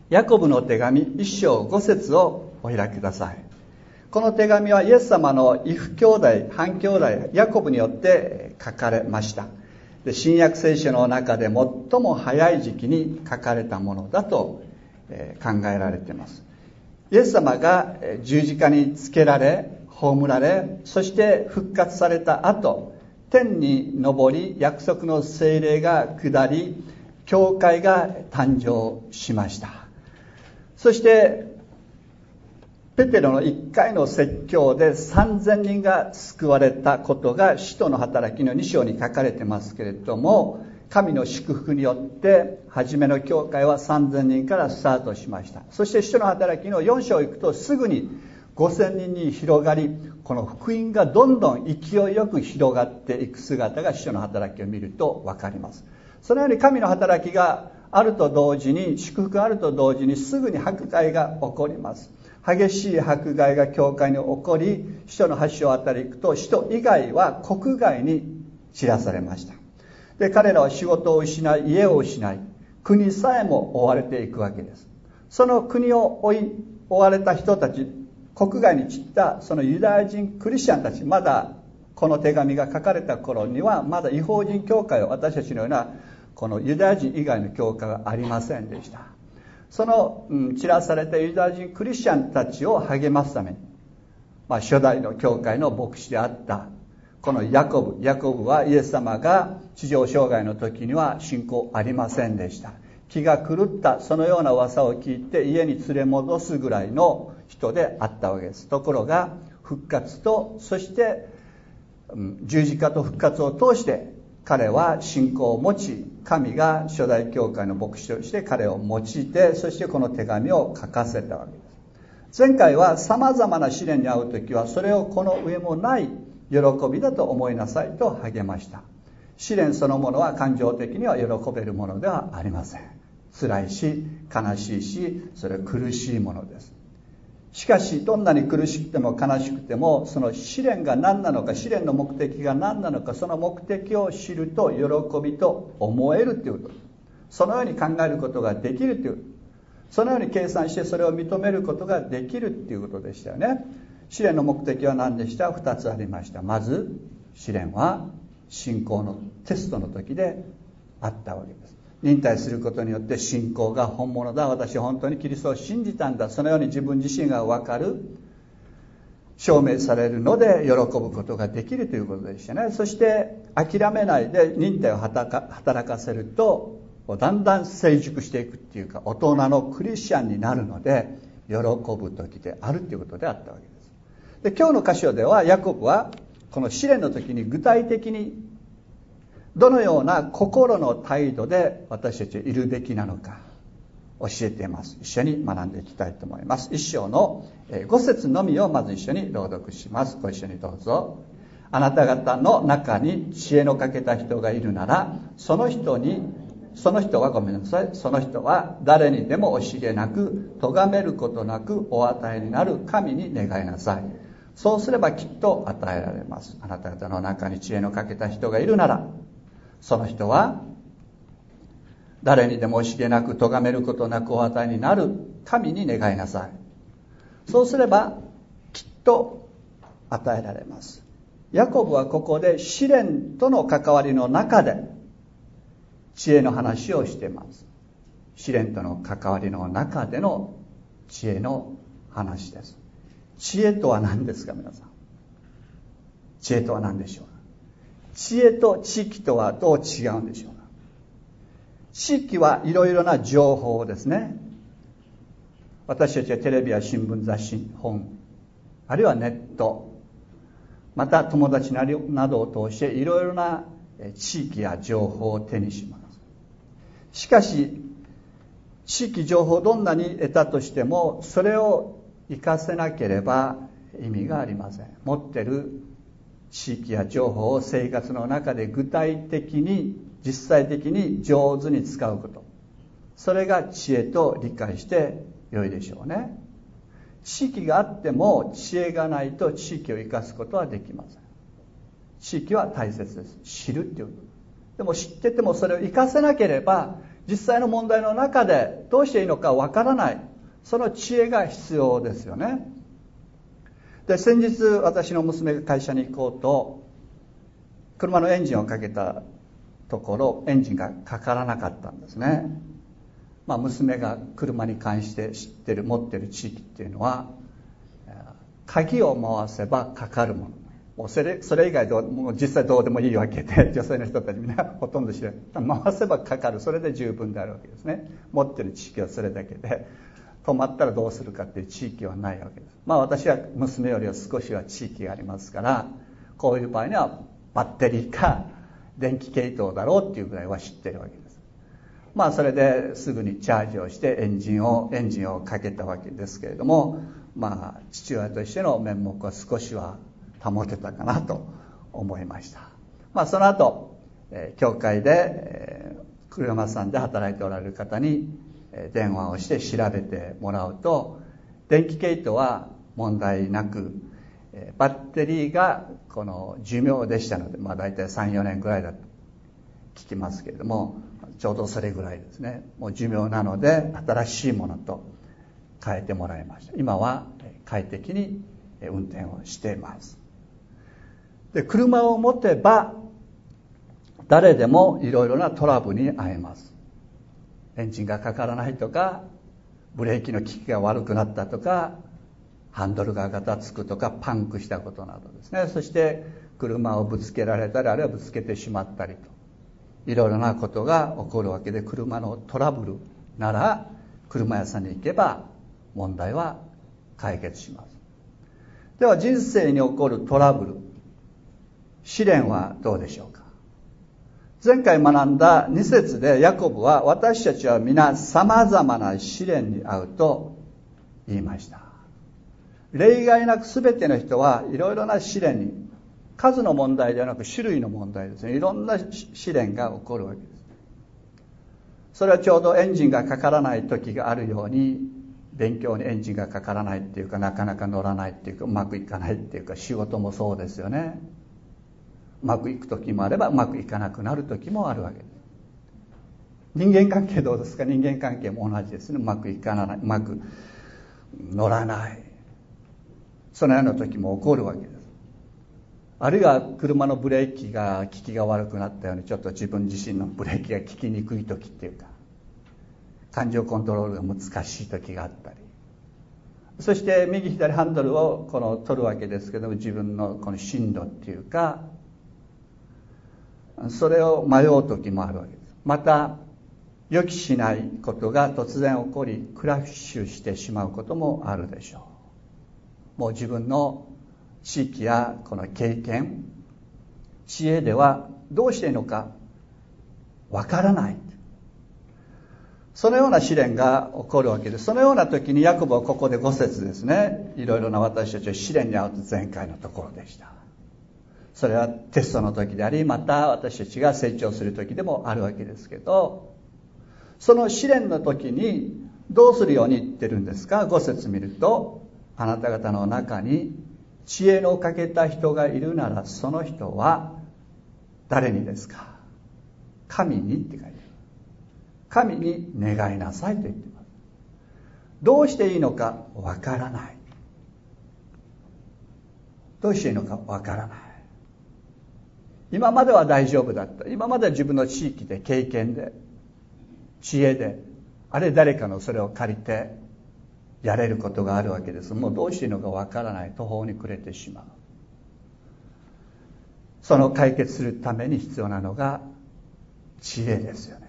ヤコブの手紙1章5節をお開きください。この手紙はイエス様の異父兄弟、半兄弟ヤコブによって書かれました。で、新約聖書の中で最も早い時期に書かれたものだと考えられています。イエス様が十字架につけられ、葬られ、そして復活された後、天に昇り、約束の聖霊が下り、教会が誕生しました。そしてペテロの1回の説教で3000人が救われたことが使徒の働きの2章に書かれてますけれども、神の祝福によって初めの教会は3000人からスタートしました。そして使徒の働きの4章行くとすぐに5000人に広がり、この福音がどんどん勢いよく広がっていく姿が使徒の働きを見ると分かります。そのように神の働きがあると同時に、祝福があると同時にすぐに迫害が起こります。激しい迫害が教会に起こり、使徒の8章あたり行くと使徒以外は国外に散らされました。で、彼らは仕事を失い、家を失い、国さえも追われていくわけです。その国を追われた人たち、国外に散ったそのユダヤ人クリスチャンたち、まだこの手紙が書かれた頃にはまだ異邦人教会を、私たちのようなこのユダヤ人以外の教会はありませんでした。その散らされたユダヤ人クリスチャンたちを励ますために、初代の教会の牧師であったこのヤコブはイエス様が地上生涯の時には信仰ありませんでした。気が狂ったそのような噂を聞いて家に連れ戻すぐらいの人であったわけです。ところが復活と、そして十字架と復活を通して彼は信仰を持ち、神が初代教会の牧師として彼を用いて、そしてこの手紙を書かせたわけです。前回は様々な試練に遭うときはそれをこの上もない喜びだと思いなさいと励ました。試練そのものは感情的には喜べるものではありません。辛いし悲しいし、それは苦しいものです。しかしどんなに苦しくても悲しくても、その試練が何なのか、試練の目的が何なのか、その目的を知ると喜びと思えるということ、そのように考えることができるという、そのように計算してそれを認めることができるということでしたよね。試練の目的は何でした？ 2 つありました。まず試練は信仰のテストの時であったわけです。忍耐することによって信仰が本物だ、私本当にキリストを信じたんだ、そのように自分自身が分かる、証明されるので喜ぶことができるということでしたね。そして諦めないで忍耐を働かせると、だんだん成熟していくっていうか、大人のクリスチャンになるので喜ぶ時であるということであったわけです。で、今日の箇所ではヤコブはこの試練の時に具体的にどのような心の態度で私たちはいるべきなのか教えています。一緒に学んでいきたいと思います。一章の5節のみをまず一緒に朗読します。ご一緒にどうぞ。あなた方の中に知恵の欠けた人がいるなら、その人は誰にでも惜しげなく、咎めることなくお与えになる神に願いなさい。そうすればきっと与えられます。あなた方の中に知恵の欠けた人がいるなら、その人は誰にでも惜しげなく、咎めることなくお与えになる神に願いなさい。そうすればきっと与えられます。ヤコブはここで試練との関わりの中で知恵の話をしています。試練との関わりの中での知恵の話です。知恵とは何ですか、皆さん。知恵とは何でしょうか。知恵と知識とはどう違うんでしょうか。知識はいろいろな情報ですね。私たちはテレビや新聞、雑誌、本、あるいはネット、また友達などを通していろいろな知識や情報を手にします。しかし知識情報をどんなに得たとしても、それを活かせなければ意味がありません。持ってる知識や情報を生活の中で具体的に実際的に上手に使うこと、それが知恵と理解して良いでしょうね。知識があっても知恵がないと知識を生かすことはできません。知識は大切です。知るっていうこと。でも知っててもそれを生かせなければ実際の問題の中でどうしていいのかわからない、その知恵が必要ですよね。で、先日私の娘が会社に行こうと車のエンジンをかけたところ、エンジンがかからなかったんですね。娘が車に関して持ってる地域っていうのは、鍵を回せばかかるもの、もうそれ以外もう実際どうでもいいわけで、女性の人たちみんなほとんど知らない、回せばかかる、それで十分であるわけですね。持ってる知識はそれだけで、止まったらどうするかっていう地域はないわけです。私は娘よりは少しは地域がありますから、こういう場合にはバッテリーか電気系統だろうっていうぐらいは知ってるわけです。それですぐにチャージをしてエンジンをかけたわけですけれども、父親としての面目は少しは保てたかなと思いました。その後、教会で車屋さんで働いておられる方に電話をして調べてもらうと、電気系統は問題なく、バッテリーがこの寿命でしたので、大体 3,4 年ぐらいだと聞きますけれども、ちょうどそれぐらいですね。もう寿命なので新しいものと変えてもらいました。今は快適に運転をしています。で、車を持てば誰でもいろいろなトラブルに遭えます。エンジンがかからないとか、ブレーキの利きが悪くなったとか、ハンドルがガタつくとか、パンクしたことなどですね。そして車をぶつけられたり、あるいはぶつけてしまったりと、いろいろなことが起こるわけで、車のトラブルなら車屋さんに行けば問題は解決します。では、人生に起こるトラブル、試練はどうでしょうか。前回学んだ2節でヤコブは、私たちは皆様々な試練に遭うと言いました。例外なく全ての人はいろいろな試練に、数の問題ではなく種類の問題ですね。いろんな試練が起こるわけです。それはちょうどエンジンがかからない時があるように、勉強にエンジンがかからないっていうか、なかなか乗らないっていうか、うまくいかないっていうか、仕事もそうですよね。うまくいく時もあれば、うまくいかなくなる時もあるわけです。人間関係どうですか。人間関係も同じですね。うまくいかない、うまく乗らない、そのような時も起こるわけです。あるいは車のブレーキが効きが悪くなったように、ちょっと自分自身のブレーキが効きにくい時っていうか、感情コントロールが難しい時があったり、そして右左ハンドルを取るわけですけども、自分のこの進路っていうか、それを迷う時もあるわけです。また予期しないことが突然起こり、クラッシュしてしまうこともあるでしょう。もう自分の地域やこの経験、知恵ではどうしていいのかわからない、そのような試練が起こるわけです。そのような時にヤコブはここで5節ですね、いろいろな私たちは試練に遭うと前回のところでした。それはテストの時であり、また私たちが成長する時でもあるわけですけど、その試練の時にどうするように言ってるんですか。5節見ると、あなた方の中に知恵の欠けた人がいるなら、その人は誰にですか。神にって書いてある。神に願いなさいと言っています。どうしていいのかわからない。どうしていいのかわからない。今までは大丈夫だった。今までは自分の地域で、経験で、知恵で、あれ誰かのそれを借りてやれることがあるわけです。もうどうしていいのかわからない。途方に暮れてしまう。その解決するために必要なのが知恵ですよね。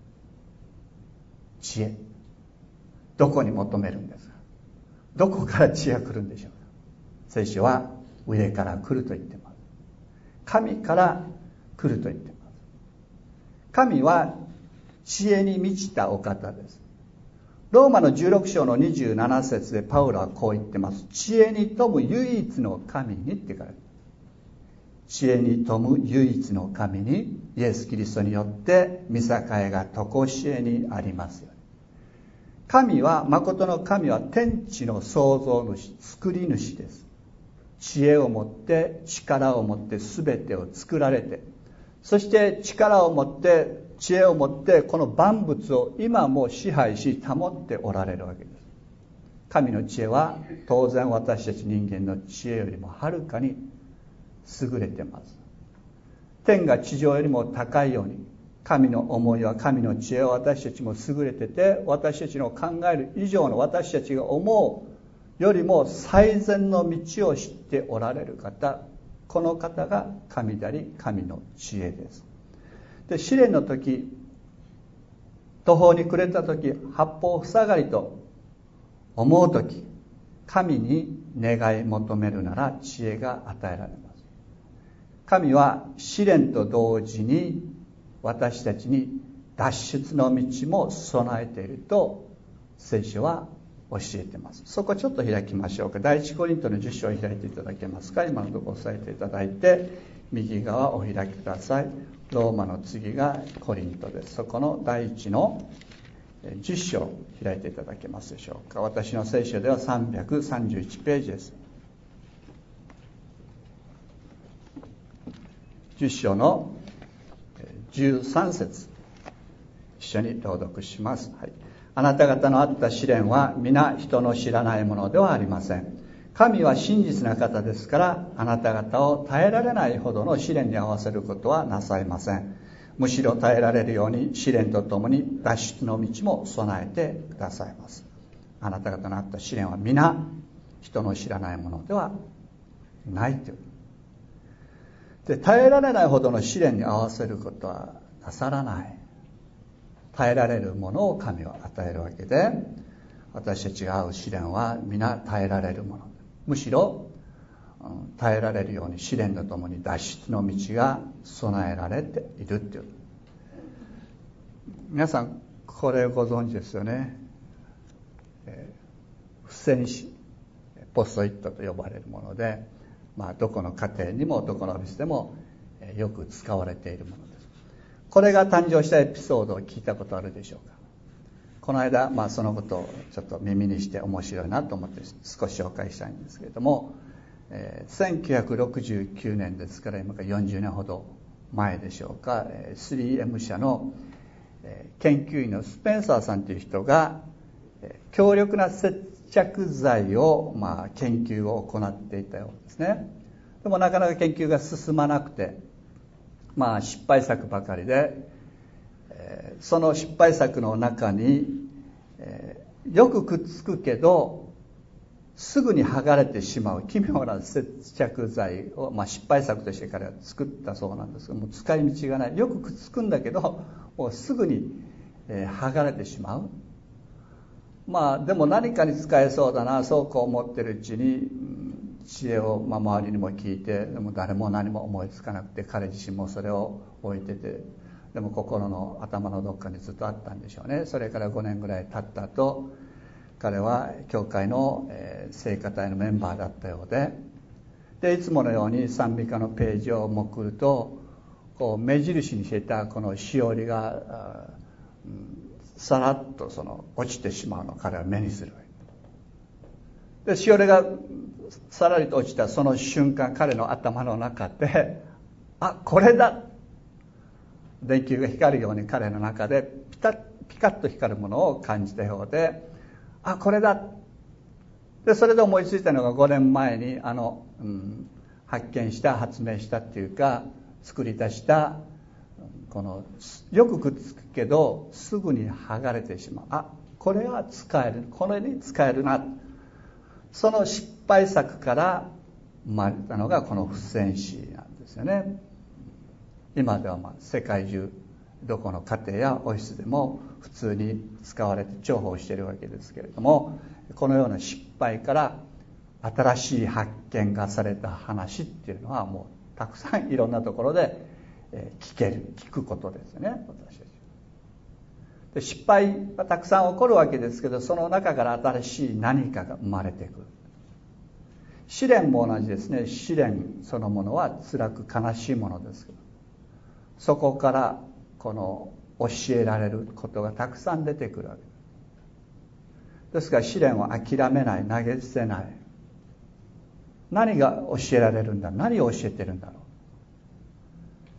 知恵。どこに求めるんですか。どこから知恵が来るんでしょうか。聖書は上から来ると言っています。神から来ると言っています。神は知恵に満ちたお方です。ローマの16章の27節でパウロはこう言ってます。知恵に富む唯一の神にって書いてある。知恵に富む唯一の神に、イエス・キリストによって御栄が常しえにありますように。神は、誠の神は天地の創造主、作り主です。知恵を持って、力を持って全てを作られて、そして力を持って知恵を持ってこの万物を今も支配し保っておられるわけです。神の知恵は当然私たち人間の知恵よりもはるかに優れています。天が地上よりも高いように、神の思いは神の知恵は私たちも優れてて、私たちの考える以上の、私たちが思うよりも最善の道を知っておられる方、この方が神であり神の知恵です。で、試練の時、途方に暮れた時、八方塞がりと思う時、神に願い求めるなら知恵が与えられます。神は試練と同時に私たちに脱出の道も備えていると聖書は教えています。そこちょっと開きましょうか。第一コリントの10章を開いていただけますか。今のところ押さえていただいて、右側お開きください。ローマの次がコリントです。そこの第一の10章開いていただけますでしょうか。私の聖書では331ページです。10章の13節、一緒に朗読します。はい、あなた方のあった試練は皆人の知らないものではありません。神は真実な方ですから、あなた方を耐えられないほどの試練に合わせることはなさいません。むしろ耐えられるように試練とともに脱出の道も備えてくださいます。あなた方のあった試練は皆人の知らないものではないという。で、耐えられないほどの試練に合わせることはなさらない。耐えられるものを神は与えるわけで、私たちが遭う試練は皆耐えられるもの、むしろ耐えられるように試練とともに脱出の道が備えられているという。皆さんこれをご存知ですよね。付箋紙、ポストイットと呼ばれるもので、どこの家庭にもどこのオフィスでもよく使われているものです。これが誕生したエピソードを聞いたことあるでしょうか。この間、そのことをちょっと耳にして面白いなと思って少し紹介したいんですけれども、1969年ですから今から40年ほど前でしょうか、3M 社の研究員のスペンサーさんという人が強力な接着剤を研究を行っていたようですね。でもなかなか研究が進まなくて、失敗作ばかりで、その失敗作の中に、よくくっつくけどすぐに剥がれてしまう奇妙な接着剤を、失敗作として彼は作ったそうなんですが、もう使い道がない。よくくっつくんだけどもうすぐに、剥がれてしまう。でも何かに使えそうだな、そうこう思ってるうちに、知恵を周りにも聞いて、でも誰も何も思いつかなくて、彼自身もそれを置いてて、でも心の頭のどっかにずっとあったんでしょうね。それから5年ぐらい経った後、彼は教会の聖歌隊のメンバーだったようで、いつものように賛美歌のページをめくると、こう目印にしていたこのしおりがさらっと落ちてしまうのを彼は目にする。で、しおりがさらりと落ちたその瞬間、彼の頭の中で、これだ、電球が光るように彼の中でピカッと光るものを感じたようで、これだ。で、それで思いついたのが5年前に発見した、発明したっていうか作り出したこのよくくっつくけどすぐに剥がれてしまう、これは使える、これに使えるな。その失敗作から生まれたのがこの付箋紙なんですよね。今では世界中どこの家庭やオフィスでも普通に使われて重宝しているわけですけれども、このような失敗から新しい発見がされた話っていうのはもうたくさんいろんなところで聞くことですよね。私たちで失敗はたくさん起こるわけですけど、その中から新しい何かが生まれてくる。試練も同じですね。試練そのものは辛く悲しいものですけど、そこからこの教えられることがたくさん出てくるわけですから、試練を諦めない、投げ捨てない。何が教えられるんだ、何を教えてるんだろう。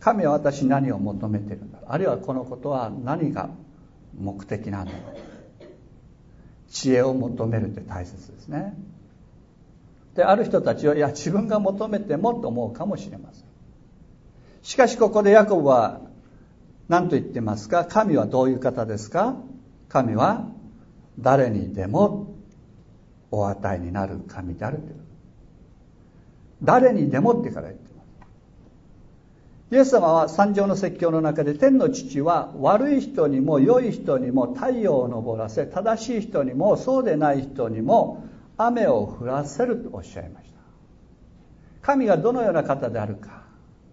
神は私に何を求めているんだろう、あるいはこのことは何が目的なんだろう。知恵を求めるって大切ですね。で、ある人たちは、いや自分が求めてもと思うかもしれません。しかしここでヤコブは何と言ってますか。神はどういう方ですか。神は誰にでもお与えになる神であるという。誰にでもってから言ってます。イエス様は三条の説教の中で、天の父は悪い人にも良い人にも太陽を昇らせ、正しい人にもそうでない人にも雨を降らせるとおっしゃいました。神がどのような方であるか。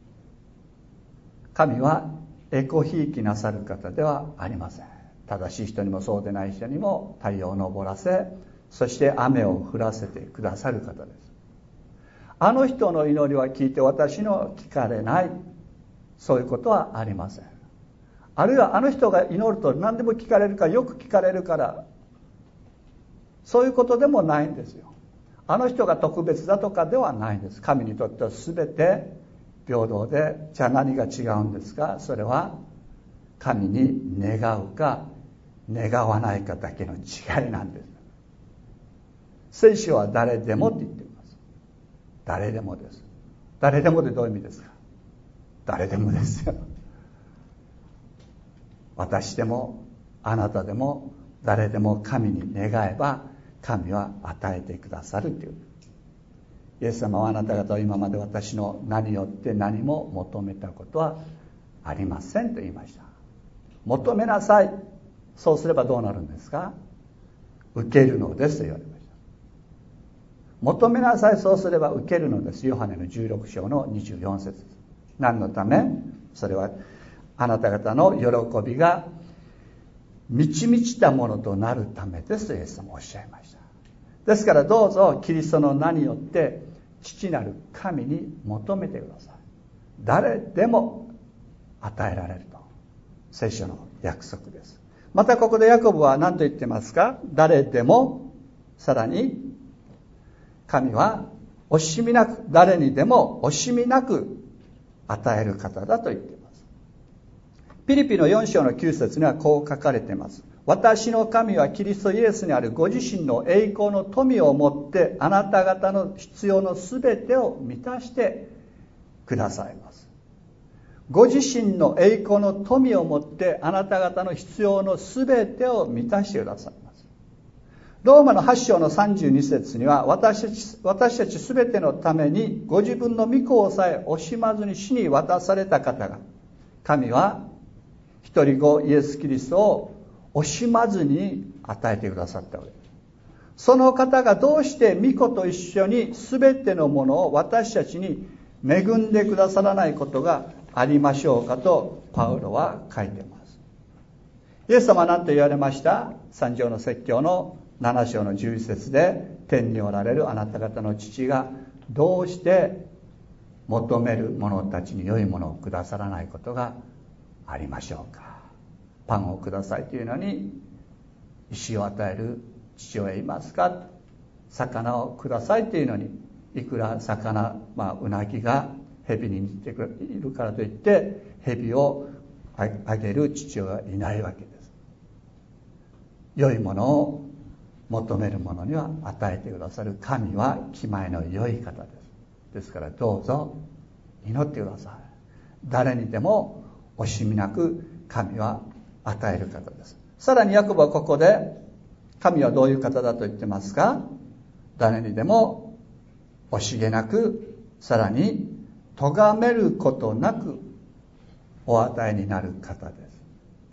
神はエコひいきなさる方ではありません。正しい人にもそうでない人にも太陽を昇らせ、そして雨を降らせてくださる方です。あの人の祈りは聞いて私の聞かれない、そういうことはありません。あるいはあの人が祈ると何でも聞かれるから、よく聞かれるから、そういうことでもないんですよ。あの人が特別だとかではないんです。神にとっては全て平等で、じゃあ何が違うんですか。それは神に願うか願わないかだけの違いなんです。聖書は誰でもって言っています。誰でもです。誰でもってどういう意味ですか。誰でもですよ。私でもあなたでも誰でも神に願えば神は与えてくださるという。イエス様はあなた方は今まで私の名によって何も求めたことはありませんと言いました。求めなさい。そうすればどうなるんですか。受けるのですと言われました。求めなさい。そうすれば受けるのです。ヨハネの16章の24節。何のため。それはあなた方の喜びが満ち満ちたものとなるためですとイエス様おっしゃいました。ですからどうぞキリストの名によって父なる神に求めてください。誰でも与えられると聖書の約束です。またここでヤコブは何と言ってますか。誰でも、さらに神は惜しみなく、誰にでも惜しみなく与える方だと言っています。ピリピの4章の9節にはこう書かれています。私の神はキリストイエスにあるご自身の栄光の富をもってあなた方の必要のすべてを満たしてくださいます。ご自身の栄光の富をもってあなた方の必要のすべてを満たしてくださいます。ローマの8章の32節には私たちすべてのためにご自分の御子をさえ惜しまずに死に渡された方が、神は一人子イエス・キリストを惜しまずに与えてくださったわけです。その方がどうして御子と一緒に全てのものを私たちに恵んでくださらないことがありましょうかとパウロは書いています。イエス様は何と言われました。三条の説教の7章の11節で、天におられるあなた方の父がどうして求める者たちに良いものをくださらないことがありましょうか。パンをくださいというのに石を与える父親いますか。魚をくださいというのにいくら魚、うなぎが蛇に似ているからといって蛇をあげる父親はいないわけです。良いものを求める者には与えてくださる神は気前の良い方です。ですからどうぞ祈ってください。誰にでも惜しみなく神は与える方です。さらにヤコブはここで神はどういう方だと言ってますか。誰にでも惜しげなく、さらに咎めることなくお与えになる方です。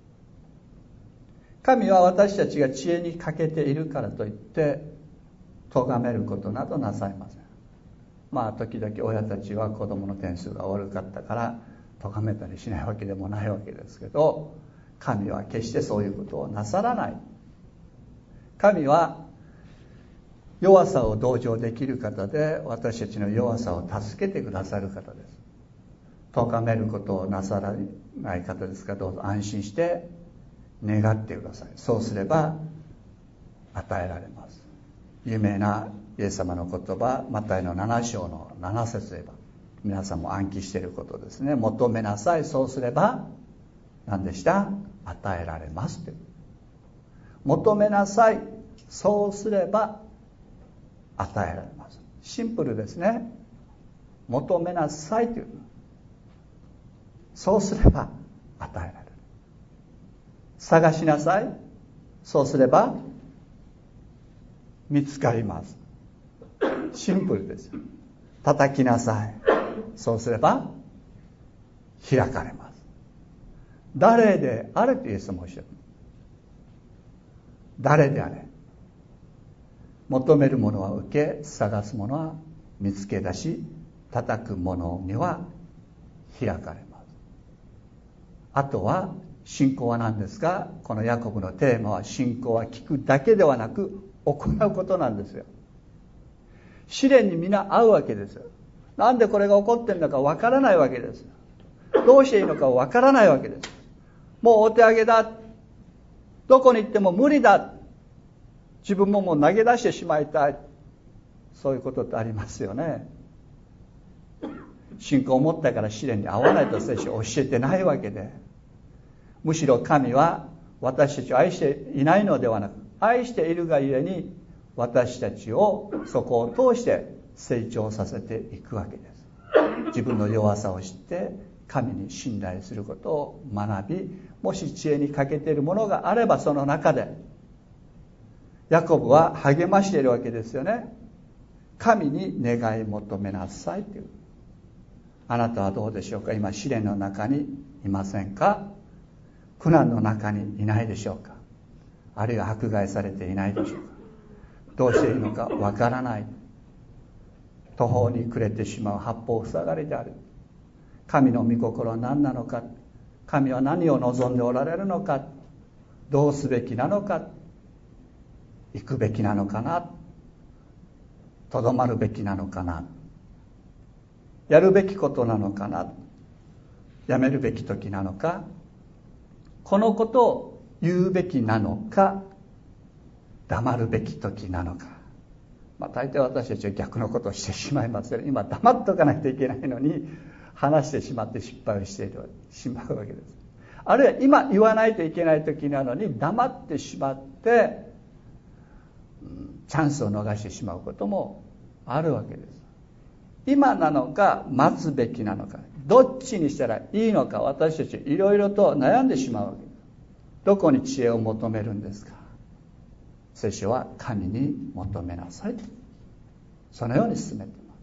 神は私たちが知恵に欠けているからといって咎めることなどなさいません。時々親たちは子供の点数が悪かったから咎めたりしないわけでもないわけですけど、神は決してそういうことをなさらない。神は弱さを同情できる方で、私たちの弱さを助けてくださる方です。咎めることをなさらない方ですから、どうぞ安心して願ってください。そうすれば与えられます。有名なイエス様の言葉、マタイの7章の7節で言えば、 皆さんも暗記していることですね。求めなさい、そうすれば何でした？与えられますという。求めなさい、そうすれば与えられます。シンプルですね。求めなさいという。そうすれば与えられる。探しなさい、そうすれば見つかります。シンプルです。叩きなさい、そうすれば開かれます。誰であれとイエスもおっしゃる。誰であれ、求めるものは受け、探すものは見つけ出し、叩くものには開かれます。あとは信仰は何ですか？このヤコブのテーマは、信仰は聞くだけではなく行うことなんですよ。試練に皆合うわけですよ。なんでこれが起こってんだかわからないわけです。どうしていいのかわからないわけです。もうお手上げだ、どこに行っても無理だ、自分ももう投げ出してしまいたい、そういうことってありますよね。信仰を持ったから試練に合わないと聖書は教えてないわけで、むしろ神は私たちを愛していないのではなく、愛しているがゆえに私たちをそこを通して成長させていくわけです。自分の弱さを知って神に信頼することを学び、もし知恵に欠けているものがあれば、その中でヤコブは励ましているわけですよね。神に願い求めなさいという。あなたはどうでしょうか？今試練の中にいませんか？苦難の中にいないでしょうか？あるいは迫害されていないでしょうか？どうしていいのかわからない、途方に暮れてしまう八方塞がりである。神の御心は何なのか、神は何を望んでおられるのか、どうすべきなのか、行くべきなのかな、とどまるべきなのかな、やるべきことなのかな、やめるべき時なのか、このことを言うべきなのか、黙るべき時なのか。大抵私たちは逆のことをしてしまいますよね。今黙っとかないといけないのに話してしまって失敗をしてしまうわけです。あるいは今言わないといけない時なのに黙ってしまってチャンスを逃してしまうこともあるわけです。今なのか待つべきなのか、どっちにしたらいいのか、私たちいろいろと悩んでしまうわけです。どこに知恵を求めるんですか？聖書は神に求めなさい、そのように進めています。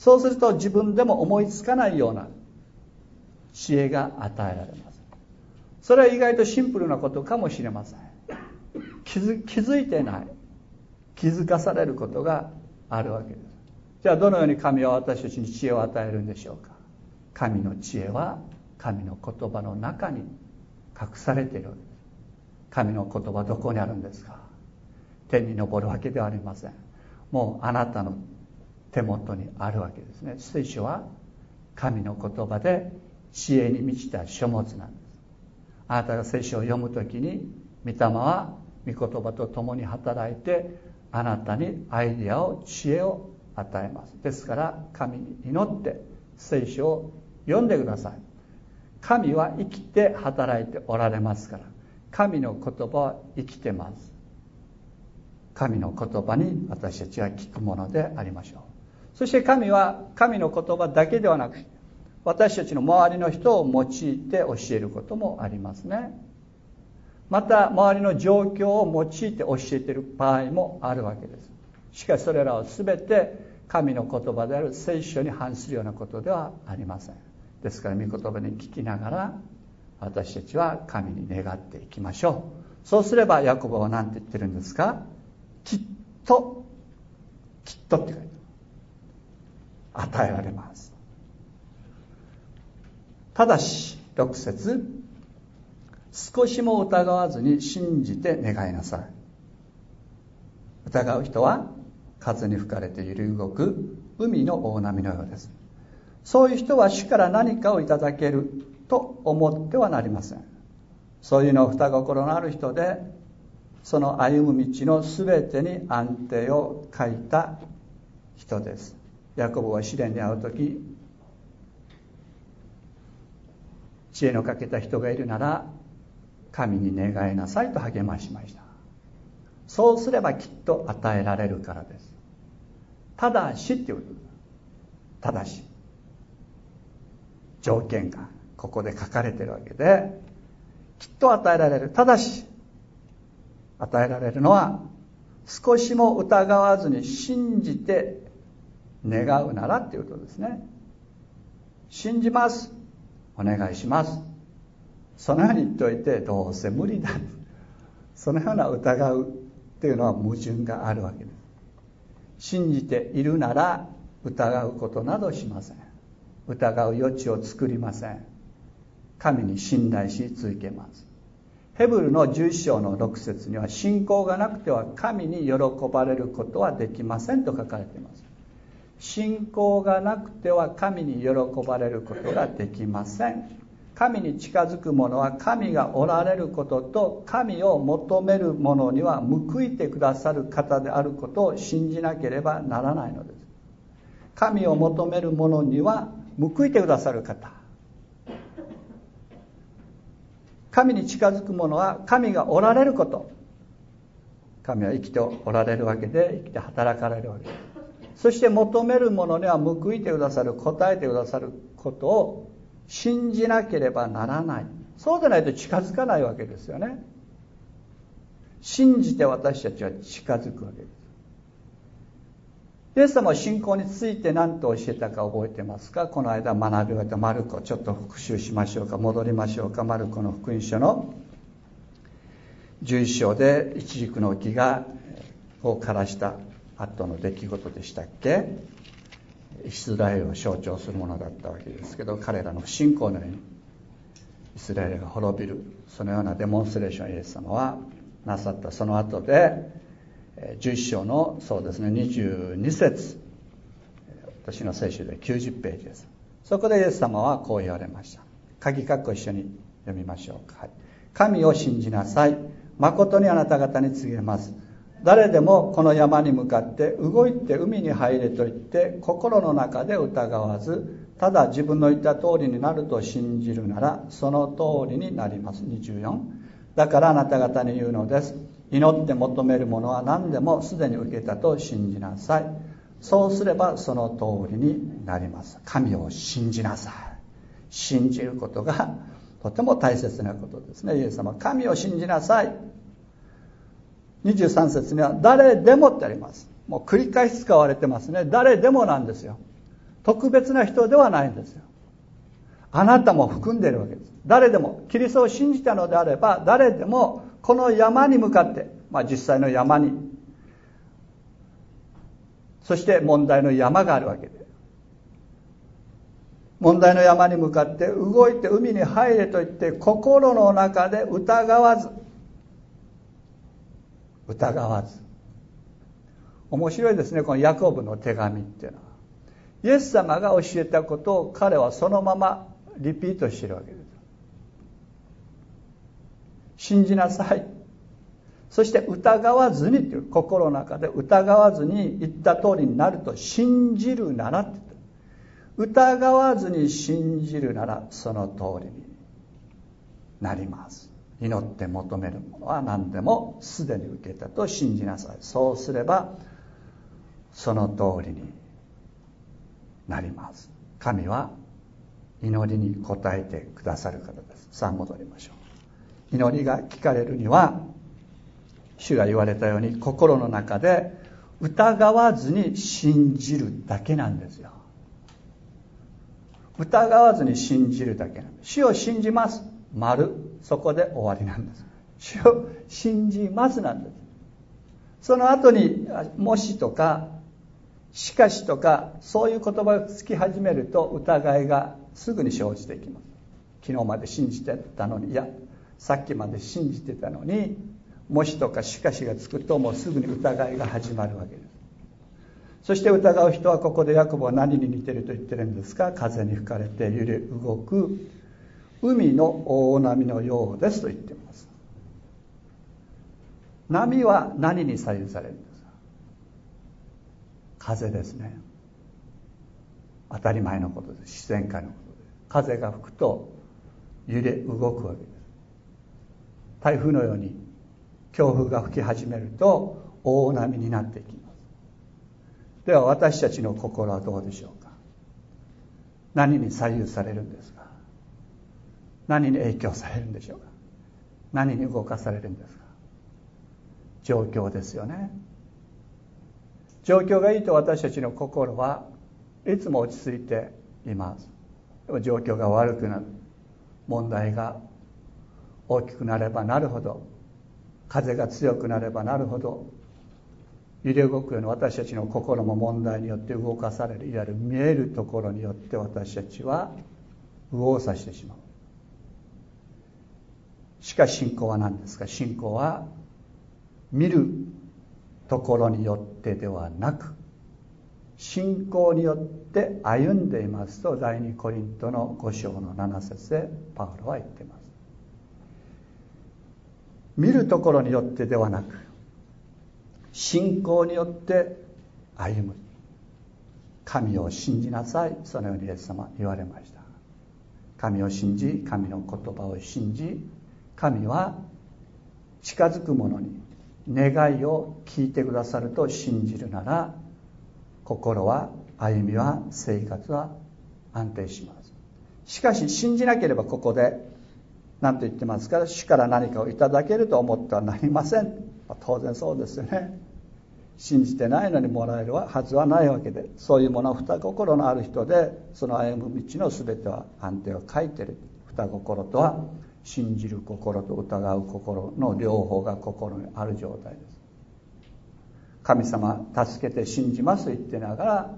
そうすると自分でも思いつかないような知恵が与えられます。それは意外とシンプルなことかもしれません。気づいてない、気づかされることがあるわけです。じゃあどのように神は私たちに知恵を与えるんでしょうか？神の知恵は神の言葉の中に隠されているわけです。神の言葉どこにあるんですか？天に昇るわけではありません。もうあなたの手元にあるわけですね。聖書は神の言葉で知恵に満ちた書物なんです。あなたが聖書を読むときに御霊は御言葉と共に働いてあなたにアイデアを、知恵を与えます。ですから神に祈って聖書を読んでください。神は生きて働いておられますから、神の言葉は生きてます。神の言葉に私たちは聞くものでありましょう。そして神は神の言葉だけではなく、私たちの周りの人を用いて教えることもありますね。また周りの状況を用いて教えている場合もあるわけです。しかしそれらは全て神の言葉である聖書に反するようなことではありません。ですから御言葉に聞きながら私たちは神に願っていきましょう。そうすればヤコブは何て言ってるんですか？きっとって書いてある。与えられます。ただし6節、少しも疑わずに信じて願いなさい。疑う人は風に吹かれて揺り動く海の大波のようです。そういう人は主から何かをいただけると思ってはなりません。そういうのを双心のある人で、その歩む道のすべてに安定を欠いた人です。 ヤコブは試練に遭うとき、知恵のかけた人がいるなら神に願いなさいと励ましました。そうすればきっと与えられるからです。ただしっていうことです。ただし、条件がここで書かれているわけで、きっと与えられる。ただし与えられるのは、少しも疑わずに信じて願うならっていうことですね。信じます、お願いします、そのように言っておいて、どうせ無理だ、そのような疑うっていうのは矛盾があるわけです。信じているなら疑うことなどしません。疑う余地を作りません。神に信頼し続けます。ヘブルの11章の6節には、信仰がなくては神に喜ばれることはできませんと書かれています。信仰がなくては神に喜ばれることができません。神に近づく者は神がおられることと、神を求める者には報いてくださる方であることを信じなければならないのです。神を求める者には報いてくださる方、神に近づく者は神がおられること、神は生きておられるわけで、生きて働かれるわけです。そして求める者には報いてくださる、答えてくださることを信じなければならない。そうでないと近づかないわけですよね。信じて私たちは近づくわけです。イエス様は信仰について何と教えたか覚えてますか？この間学び終えたマルコ、ちょっと復習しましょうか。戻りましょうか。マルコの福音書の11章でイチジクの木を枯らした後の出来事でしたっけ？イスラエルを象徴するものだったわけですけど、彼らの不信仰のようにイスラエルが滅びる、そのようなデモンストレーションをイエス様はなさった。その後で11章のそうですね22節、私の聖書で90ページです。そこでイエス様はこう言われました。鍵括弧一緒に読みましょうか。はい、神を信じなさい。誠にあなた方に告げます。誰でもこの山に向かって動いて海に入れと言って心の中で疑わず、ただ自分の言った通りになると信じるならその通りになります。24、だからあなた方に言うのです。祈って求めるものは何でもすでに受けたと信じなさい。そうすればその通りになります。神を信じなさい。信じることがとても大切なことですね。イエス様は神を信じなさい。23節には誰でもってあります。もう繰り返し使われてますね。誰でもなんですよ。特別な人ではないんですよ。あなたも含んでいるわけです。誰でもキリストを信じたのであれば、誰でもこの山に向かって、実際の山に、そして問題の山があるわけで、問題の山に向かって動いて海に入れと言って心の中で疑わず、面白いですね。このヤコブの手紙っていうのはイエス様が教えたことを彼はそのままリピートしているわけです。信じなさい、そして疑わずにという、心の中で疑わずに言った通りになると信じるならって言って、疑わずに信じるならその通りになります。祈って求めるものは何でもすでに受けたと信じなさい。そうすればその通りになります。神は祈りに応えてくださる方です。さあ戻りましょう。祈りが聞かれるには、主が言われたように心の中で疑わずに信じるだけなんですよ。疑わずに信じるだけなんです。主を信じます、丸、そこで終わりなんです。主を信じますなんです。その後にもしとかしかしとかそういう言葉がつき始めると疑いがすぐに生じていきます。昨日まで信じてたのに、いやさっきまで信じてたのに、もしとかしかしがつくともうすぐに疑いが始まるわけです。そして疑う人はここでヤコブは何に似ていると言ってるんですか？風に吹かれて揺れ動く海の大波のようですと言っています。波は何に左右されるんですか？風ですね。 当たり前のことです。自然界のことです。風が吹くと揺れ動くわけです。台風のように強風が吹き始めると大波になっていきます。では私たちの心はどうでしょうか。何に左右されるんですか。何に影響されるんでしょうか。何に動かされるんですか。状況ですよね。状況がいいと私たちの心はいつも落ち着いています。でも状況が悪くなる、問題が大きくなればなるほど、風が強くなればなるほど、揺れ動くような私たちの心も問題によって動かされる、いわゆる見えるところによって私たちは右往左してしまう。しかし信仰は何ですか。信仰は見るところによってではなく、信仰によって歩んでいますと第2コリントの5章の7節でパウロは言っています。見るところによってではなく、信仰によって歩む。神を信じなさい。そのようにイエス様は言われました。神を信じ、神の言葉を信じ、神は近づく者に願いを聞いてくださると信じるなら、心は、歩みは、生活は安定します。しかし信じなければここで何と言ってますか。主から何かをいただけると思ってはなりません。当然そうですよね。信じてないのにもらえるはずはないわけで、そういうものは二心のある人で、その歩む道のすべては安定を書いている。二心とは信じる心と疑う心の両方が心にある状態です。神様助けて信じますと言ってながら、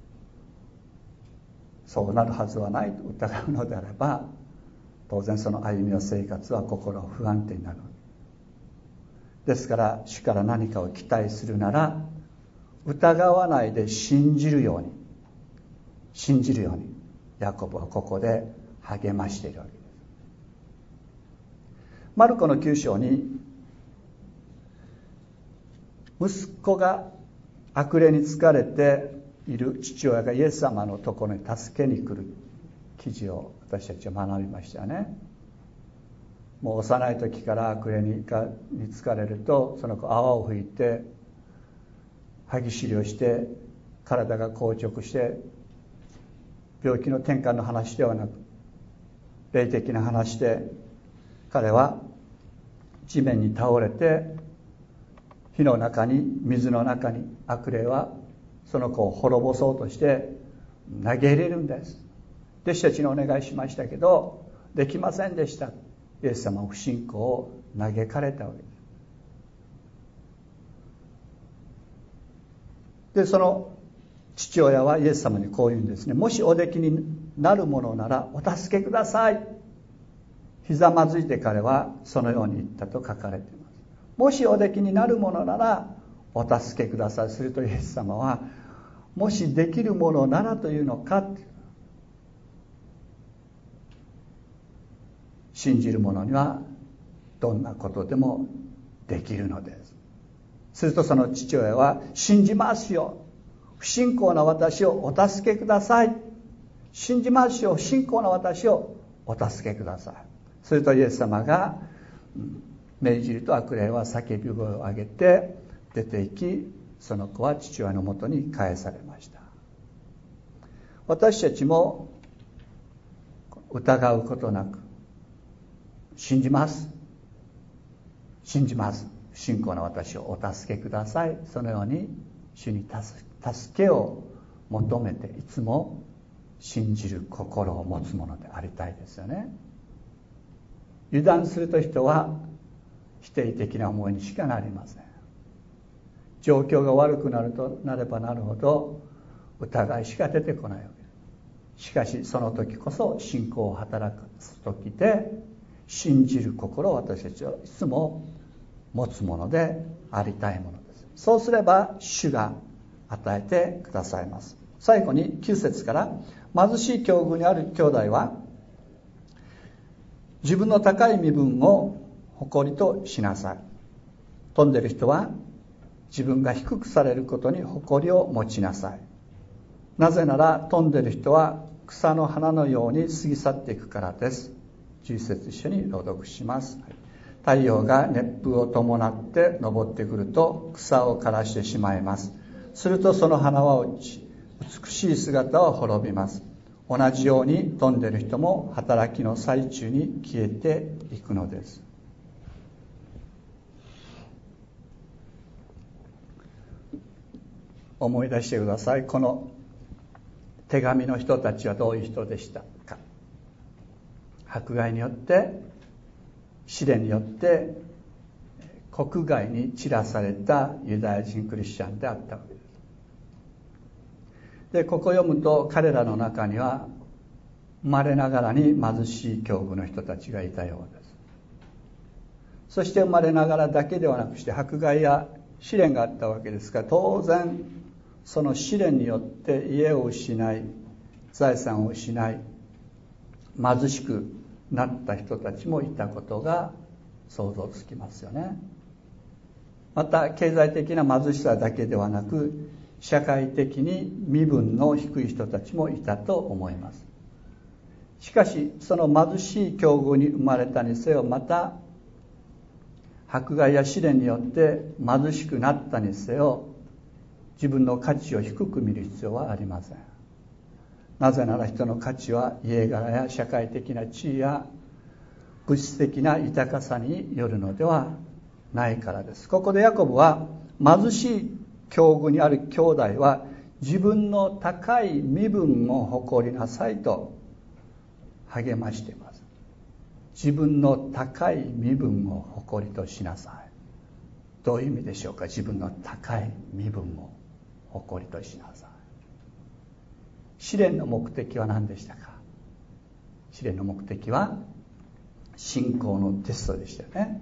そうなるはずはないと疑うのであれば、当然その歩みの生活は心不安定になる。ですから主から何かを期待するなら、疑わないで信じるようにヤコブはここで励ましているわけです。マルコの9章に、息子が悪霊に疲れている父親がイエス様のところに助けに来る記事を私たちは学びましたよね。もう幼い時から悪霊に疲れると、その子泡を吹いて歯ぎしりをして体が硬直して、病気の転換の話ではなく霊的な話で、彼は地面に倒れて、火の中に水の中に悪霊はその子を滅ぼそうとして投げ入れるんです。弟子たちにお願いしましたけどできませんでした。イエス様は不信仰を嘆かれたわけです。でその父親はイエス様にこう言うんですね。もしおできになるものならお助けください。ひざまずいて彼はそのように言ったと書かれています。もしおできになるものならお助けください。するとイエス様は、もしできるものならというのか、信じる者にはどんなことでもできるのです。するとその父親は、信じますよ、不信仰な私をお助けください。信じますよ、不信仰な私をお助けください。するとイエス様が命じると、悪霊は叫び声を上げて出て行き、その子は父親のもとに返されました。私たちも疑うことなく、信じます、不信仰な私をお助けください。そのように主に助けを求めて、いつも信じる心を持つものでありたいですよね。油断すると人は否定的な思いにしかなりません。状況が悪くなればなるほど疑いしか出てこないわけです。しかしその時こそ信仰を働く時で、信じる心を私たちはいつも持つものでありたいものです。そうすれば主が与えてくださいます。最後に9節から、貧しい境遇にある兄弟は自分の高い身分を誇りとしなさい。富んでいる人は自分が低くされることに誇りを持ちなさい。 なぜなら飛んでいる人は草の花のように過ぎ去っていくからです。11節一緒に朗読します。太陽が熱風を伴って昇ってくると草を枯らしてしまいます。するとその花は落ち、美しい姿は滅びます。同じように飛んでいる人も働きの最中に消えていくのです。思い出してください。この手紙の人たちはどういう人でしたか。迫害によって、試練によって国外に散らされたユダヤ人クリスチャンであったわけです。で、ここ読むと彼らの中には生まれながらに貧しい境遇の人たちがいたようです。そして生まれながらだけではなくして迫害や試練があったわけですから、当然その試練によって家を失い、財産を失い、貧しくなった人たちもいたことが想像つきますよね。また経済的な貧しさだけではなく、社会的に身分の低い人たちもいたと思います。しかしその貧しい境遇に生まれたにせよ、また迫害や試練によって貧しくなったにせよ、自分の価値を低く見る必要はありません。なぜなら人の価値は家柄や社会的な地位や物質的な豊かさによるのではないからです。ここでヤコブは貧しい境遇にある兄弟は自分の高い身分を誇りなさいと励ましています。自分の高い身分を誇りとしなさい。どういう意味でしょうか。自分の高い身分を誇りとしなさい。試練の目的は何でしたか。試練の目的は信仰のテストでしたよね。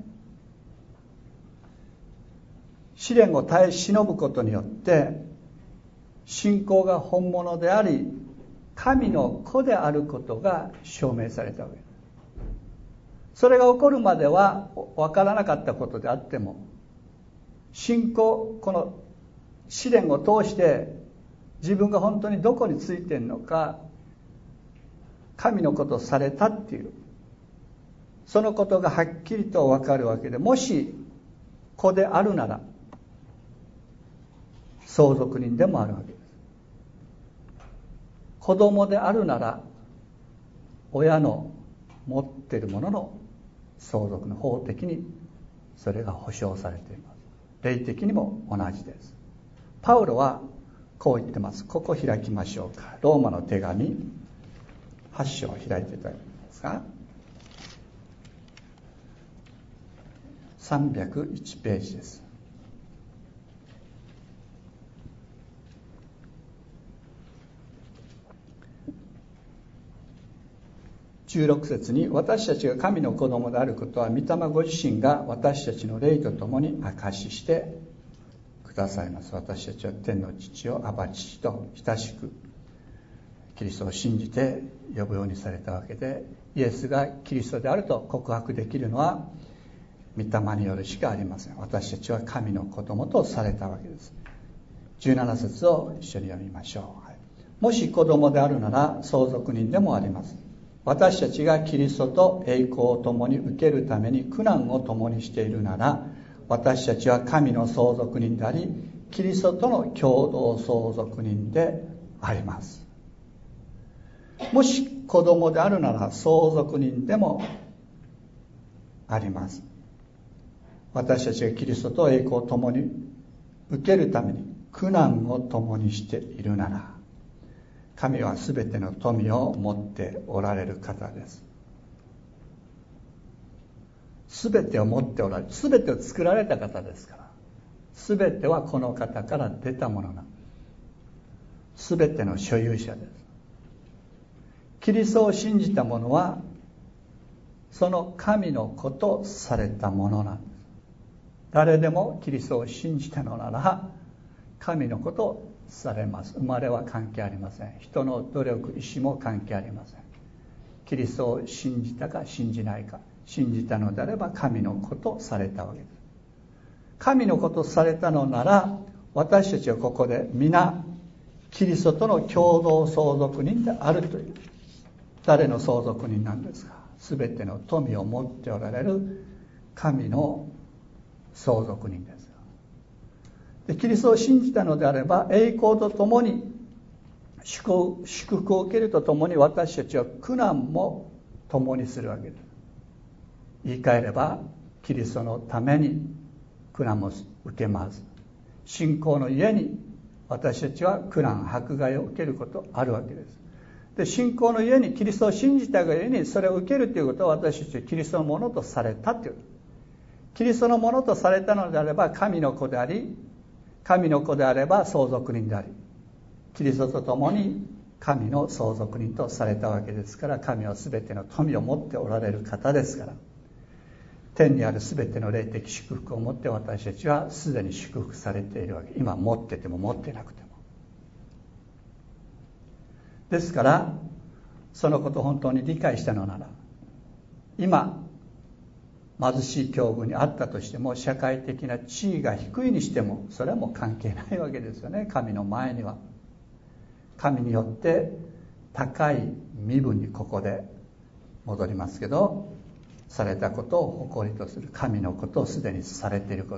試練を耐え忍ぶことによって信仰が本物であり、神の子であることが証明されたわけです。それが起こるまでは分からなかったことであっても、信仰、この試練を通して自分が本当にどこについているのか、神のことをされたっていう、そのことがはっきりと分かるわけで、もし子であるなら相続人でもあるわけです。子供であるなら親の持っているものの相続の法的にそれが保証されています。霊的にも同じです。パウロはこう言ってます。ここ開きましょうか。ローマの手紙8章を開いていただけますか。301ページです。16節に、私たちが神の子供であることは御霊ご自身が私たちの霊とともに証ししてくださいます。私たちは天の父をアバ父と親しくキリストを信じて呼ぶようにされたわけで、イエスがキリストであると告白できるのは御霊によるしかありません。私たちは神の子供とされたわけです。17節を一緒に読みましょう。もし子供であるなら相続人でもあります。私たちがキリストと栄光を共に受けるために苦難を共にしているなら、私たちは神の相続人であり、キリストとの共同相続人であります。もし子供であるなら相続人でもあります。私たちがキリストと栄光を共に受けるために苦難を共にしているなら、神はすべての富を持っておられる方です。すべてを持っておられる、すべてを作られた方ですから、すべてはこの方から出たものなんです。すべての所有者です。キリストを信じた者はその神の子とされたものなんです。誰でもキリストを信じたのなら神の子とされます。生まれは関係ありません。人の努力、意志も関係ありません。キリストを信じたか信じないか、信じたのであれば神の子とされたわけです。神の子とされたのなら、私たちはここで皆キリストとの共同相続人であるという。誰の相続人なんですか？すべての富を持っておられる神の相続人です。でキリストを信じたのであれば、栄光とともに祝福を受けるとともに、私たちは苦難も共にするわけです。言い換えれば、キリストのために苦難も受けます。信仰の家に私たちは苦難迫害を受けることあるわけです。で信仰の家にキリストを信じたがゆえに、それを受けるということは、私たちはキリストのものとされたという。キリストのものとされたのであれば、神の子であり、神の子であれば相続人であり、キリストと共に神の相続人とされたわけですから、神はすべての富を持っておられる方ですから、天にあるすべての霊的祝福を持って私たちはすでに祝福されているわけ。今持ってても持ってなくても。ですからそのことを本当に理解したのなら、今貧しい境遇にあったとしても、社会的な地位が低いにしても、それはもう関係ないわけですよね。神の前には神によって高い身分に、ここで戻りますけど、されたことを誇りとする、神のことをすでにされていること、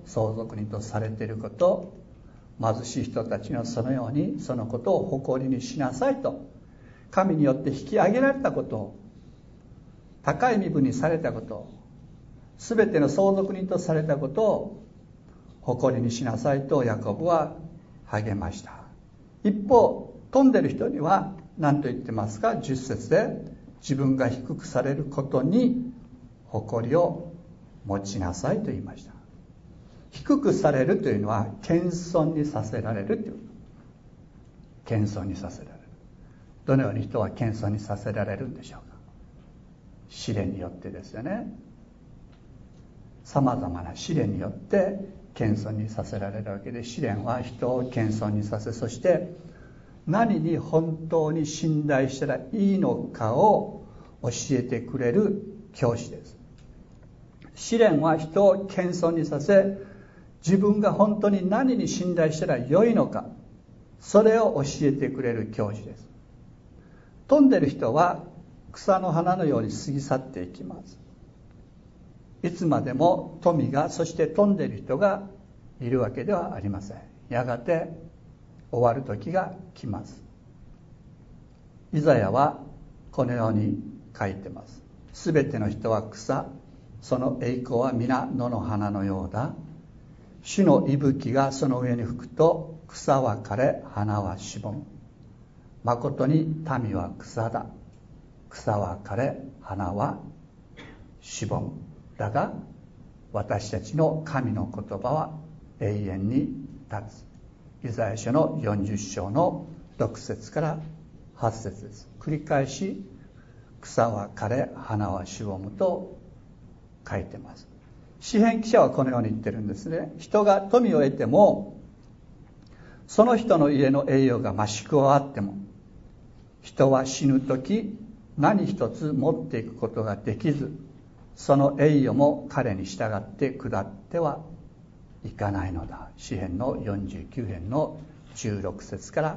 相続人とされていること、貧しい人たちにはそのようにそのことを誇りにしなさいと、神によって引き上げられたことを、高い身分にされたことを、すべての相続人とされたことを誇りにしなさいとヤコブは励ました。一方、富んでる人には何と言ってますか？10節で、自分が低くされることに誇りを持ちなさいと言いました。低くされるというのは謙遜にさせられるという。謙遜にさせられる。どのように人は謙遜にさせられるんでしょうか？試練によってですよね。さまざまな試練によって謙遜にさせられるわけで、試練は人を謙遜にさせ、そして何に本当に信頼したらいいのかを教えてくれる教師です。試練は人を謙遜にさせ、自分が本当に何に信頼したら良いのか、それを教えてくれる教師です。富んでる人は草の花のように過ぎ去っていきます。いつまでも富が、そして富んでる人がいるわけではありません。やがて終わる時が来ます。イザヤはこのように書いてます。すべての人は草、その栄光は皆野の花のようだ。主の息吹がその上に吹くと、草は枯れ花はしぼむ。まことに民は草だ。草は枯れ花はしぼむ。だが私たちの神の言葉は永遠に立つ。イザヤ書の40章の6節から8節です。繰り返し草は枯れ花はしぼむと書いてます。詩編記者はこのように言ってるんですね。人が富を得ても、その人の家の栄養が増し加わっても、人は死ぬ時何一つ持っていくことができず、その栄誉も彼に従って下ってはいかないのだ。詩編の49編の16節から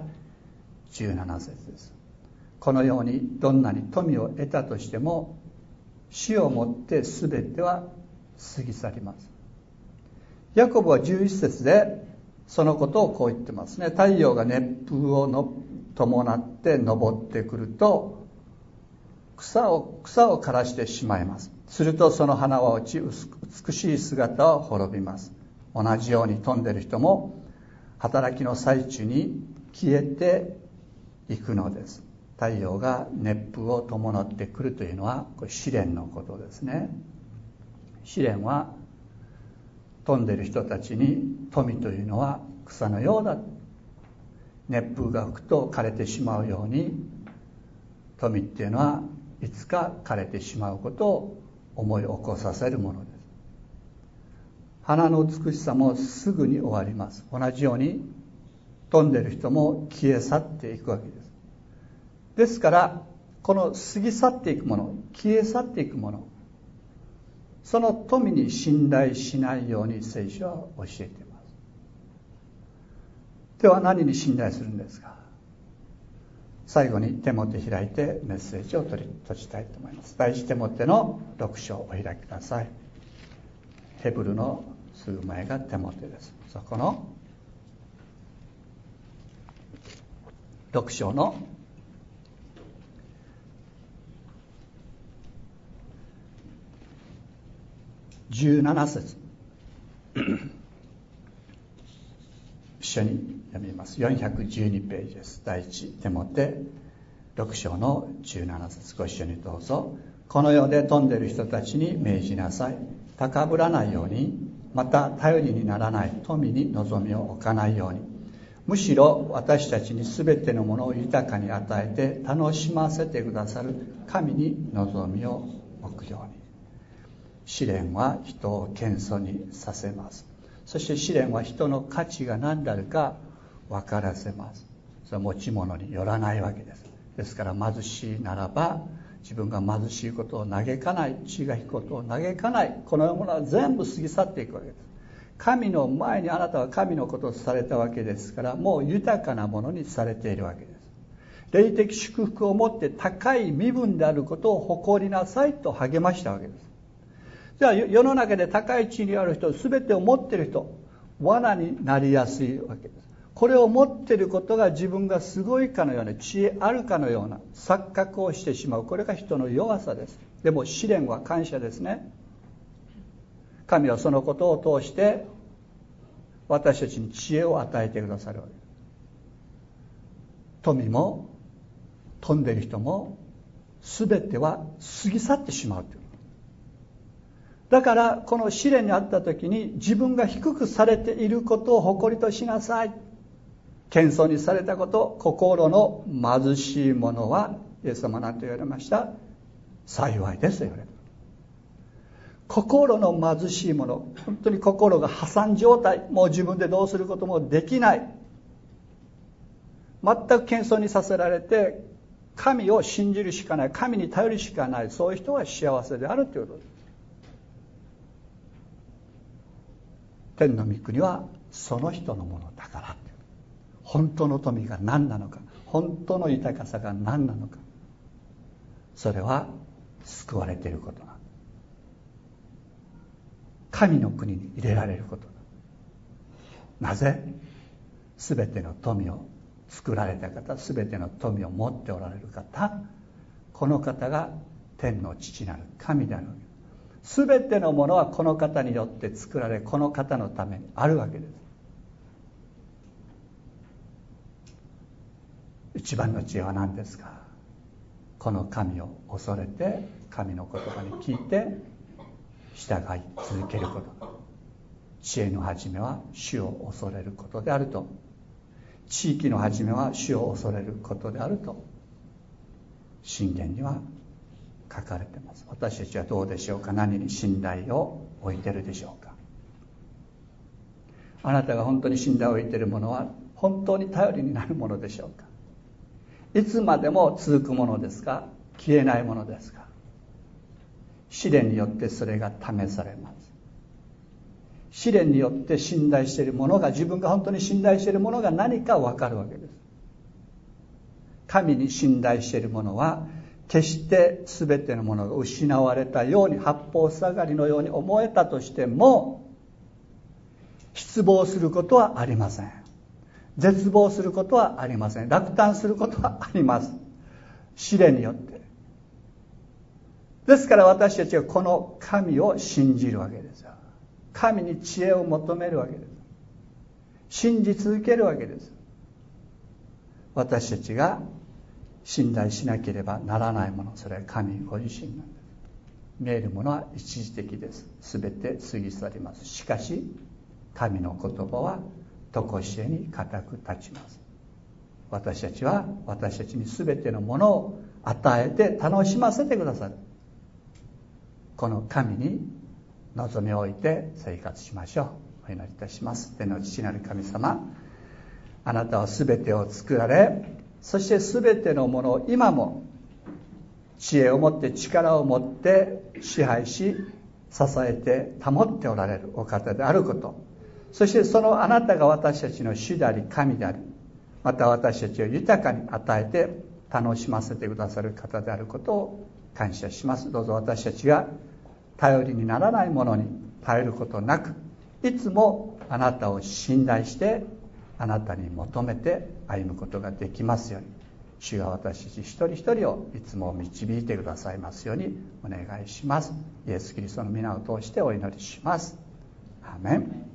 17節です。このようにどんなに富を得たとしても、死をもって全ては過ぎ去ります。ヤコブは11節でそのことをこう言ってますね。太陽が熱風を伴って昇ってくると、草を枯らしてしまいます。するとその花は落ち、美しい姿は滅びます。同じように富んでいる人も働きの最中に消えていくのです。太陽が熱風を伴ってくるというのは、これ試練のことですね。試練は富んでいる人たちに、富というのは草のようだ、熱風が吹くと枯れてしまうように、富っていうのはいつか枯れてしまうことを思い起こさせるものです。花の美しさもすぐに終わります。同じように富んでいる人も消え去っていくわけです。ですからこの過ぎ去っていくもの、消え去っていくもの、その富に信頼しないように聖書は教えています。 では何に信頼するんですか。最後にテモテ開いてメッセージを閉じたいと思います。第一テモテの6章をお開きください。ヘブルのすぐ前がテモテです。そこの6章の17節一緒に読みます。412ページです。第一テモテ6章の17節、ご一緒にどうぞ。この世で富んでいる人たちに命じなさい。高ぶらないように、また頼りにならない富に望みを置かないように、むしろ私たちに全てのものを豊かに与えて楽しませてくださる神に望みを置くように。試練は人を謙遜にさせます。そして試練は人の価値が何であるか分からせます。それは持ち物によらないわけです。ですから貧しいならば自分が貧しいことを嘆かない、血が引くことを嘆かない、このようなものは全部過ぎ去っていくわけです。神の前にあなたは神のことをされたわけですから、もう豊かなものにされているわけです。霊的祝福を持って高い身分であることを誇りなさいと励ましたわけです。じゃあ世の中で高い地位にある人、全てを持っている人、罠になりやすいわけです。これを持っていることが自分がすごいかのような、知恵あるかのような錯覚をしてしまう。これが人の弱さです。でも試練は感謝ですね。神はそのことを通して私たちに知恵を与えてくださるわけです。富も富んでいる人も全ては過ぎ去ってしまうという。だからこの試練にあった時に自分が低くされていることを誇りとしなさい。謙遜にされたこと、心の貧しい者はイエス様何と言われました？幸いですと言われる。心の貧しい者、本当に心が破産状態、もう自分でどうすることもできない、全く謙遜にさせられて神を信じるしかない、神に頼るしかない、そういう人は幸せであるということです。天の御国はその人のものだから。本当の富が何なのか、本当の豊かさが何なのか、それは救われていることなんだ。神の国に入れられることだ。なぜ？すべての富を作られた方、すべての富を持っておられる方、この方が天の父なる神であるわけです。すべてのものはこの方によって作られ、この方のためにあるわけです。一番の知恵は何ですか？この神を恐れて、神の言葉に聞いて従い続けること。知恵の始めは主を恐れることであると、地域の始めは主を恐れることであると箴言には書かれています。私たちはどうでしょうか？何に信頼を置いているでしょうか？あなたが本当に信頼を置いているものは本当に頼りになるものでしょうか？いつまでも続くものですか？消えないものですか？試練によってそれが試されます。試練によって信頼しているものが、自分が本当に信頼しているものが何か分かるわけです。神に信頼しているものは決して全てのものが失われたように、八方塞がりのように思えたとしても失望することはありません。絶望することはありません。落胆することはあります。試練によって。ですから私たちはこの神を信じるわけですよ。神に知恵を求めるわけです。信じ続けるわけです。私たちが信頼しなければならないもの、それは神ご自身なんです。見えるものは一時的です。すべて過ぎ去ります。しかし神の言葉は常しえに固く立ちます。私たちは私たちにすべてのものを与えて楽しませてくださる、この神に望みを置いて生活しましょう。お祈りいたします。天の父なる神様、あなたはすべてを作られ、そしてすべてのものを今も知恵を持って力を持って支配し支えて保っておられるお方であること、 そしてそのあなたが私たちの主であり神であり、また私たちを豊かに与えて楽しませてくださる方であることを感謝します。どうぞ私たちが頼りにならないものに頼ることなく、いつもあなたを信頼してあなたに求めて歩むことができますように、主が私たち一人一人をいつも導いてくださいますようにお願いします。イエス・キリストの皆を通してお祈りします。アーメン。